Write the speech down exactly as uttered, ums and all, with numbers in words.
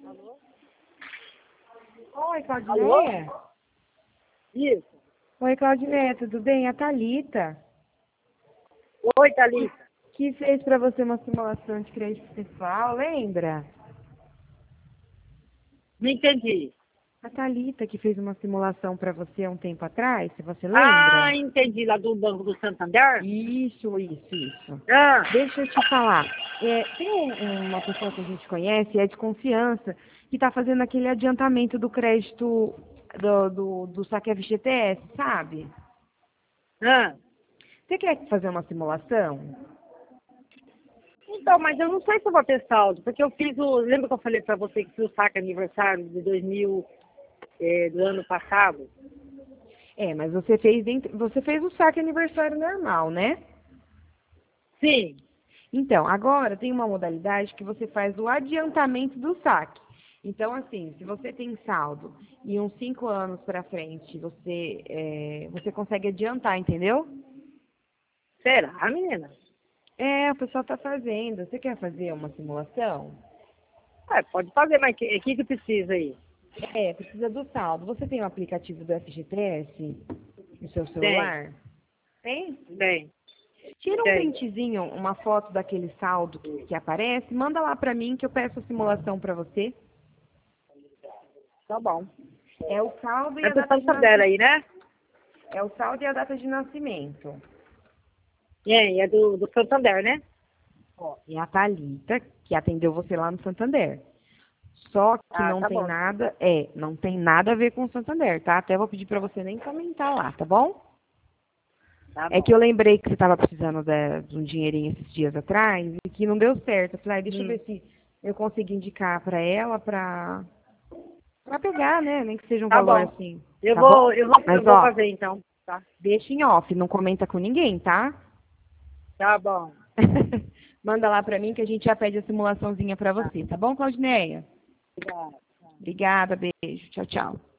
Oi, Claudineia. Alô? Isso. Oi, Claudineia, tudo bem? A Thalita, Oi, Thalita. que fez para você uma simulação de crédito pessoal, lembra? Não entendi. A Thalita que fez uma simulação para você há um tempo atrás, se você Ah, lembra? entendi. Lá do Banco do Santander? Isso, isso, isso. Ah, Deixa eu te falar. É, tem um- uma pessoa que a gente conhece, é de confiança, que está fazendo aquele adiantamento do crédito do, do, do saque F G T S, sabe? ah. Você quer fazer uma simulação? Então, mas eu não sei se eu vou ter saldo, porque eu fiz o... Lembra que eu falei pra você que fiz o saque aniversário de dois mil, eh, do ano passado? É, mas você fez dentro, você fez o saque aniversário normal, né? Sim. Então, agora tem uma modalidade que você faz o adiantamento do saque. Então, assim, se você tem saldo e uns cinco anos para frente, você, é, você consegue adiantar, entendeu? Será, menina? É, o pessoal está fazendo. Você quer fazer uma simulação? É, pode fazer, mas o que, que que precisa aí? É, precisa do saldo. Você tem o aplicativo do F G T S no seu Tem, celular? Tem? tem, Tira um tem. printezinho, uma foto daquele saldo que, que aparece, manda lá pra mim que eu peço a simulação pra você. Tá bom. É o saldo e É a do data de Santander nascimento. aí, né? É o saldo e a data de nascimento. É, é do, do Santander, né? Ó, e a Thalita, que atendeu você lá no Santander. Só que Ah, não tá tem bom. Então. nada, é, não tem nada a ver com o Santander, tá? Até vou pedir pra você nem comentar lá, tá bom? Tá É que bom. eu lembrei que você estava precisando de, de um dinheirinho esses dias atrás e que não deu certo. Eu falei, "Ai, deixa eu Hum, ver se eu consigo indicar pra ela pra, pra pegar, né? Nem que seja um tá valor bom. assim, Eu tá bom? vou, eu vou, Mas eu vou ó, fazer então. Tá? deixa em off, não comenta com ninguém, tá? Tá bom. Manda lá pra mim que a gente já pede a simulaçãozinha pra Tá. você, tá bom, Claudineia? Obrigada. Obrigada, beijo, tchau, tchau.